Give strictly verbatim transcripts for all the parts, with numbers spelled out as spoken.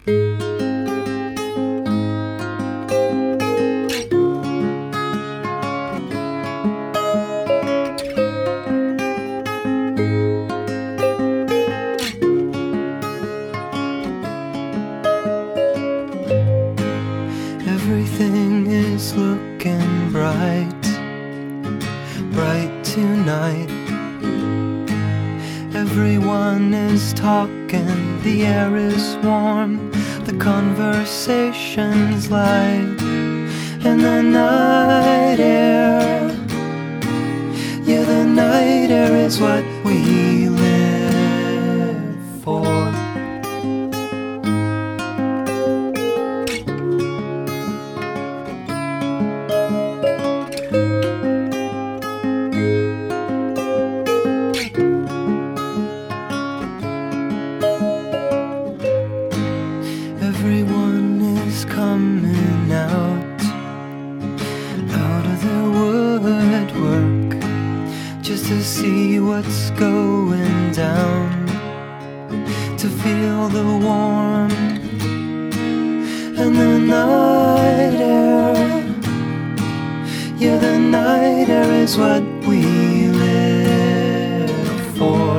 Everything is looking bright, bright tonight. Everyone is talking, the air is warm, the conversation's light. And the night air, yeah, the night air is what we live for. Everyone is coming out, out of their woodwork, just to see what's going down, to feel the warmth and the night air. Yeah, the night air is what we live for.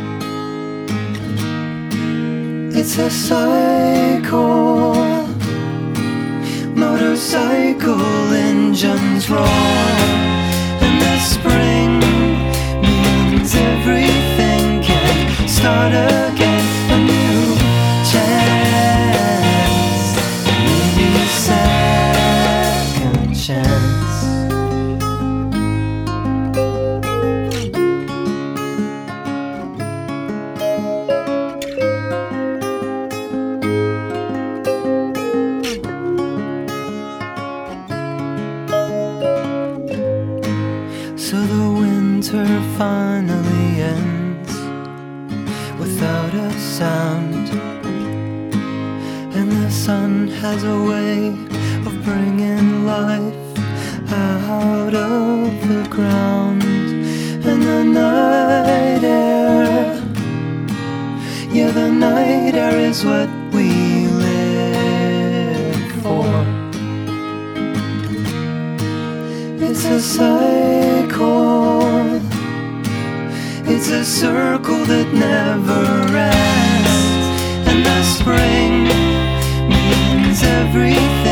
It's a cycle, motorcycle engines roar, and the spring means everything can start again. A new chance, maybe a second chance. So the winter finally ends without a sound, and the sun has a way of bringing life out of the ground. And the night air, yeah, the night air is what we live for. It's a cycle, it's a circle that never ends, and the spring means everything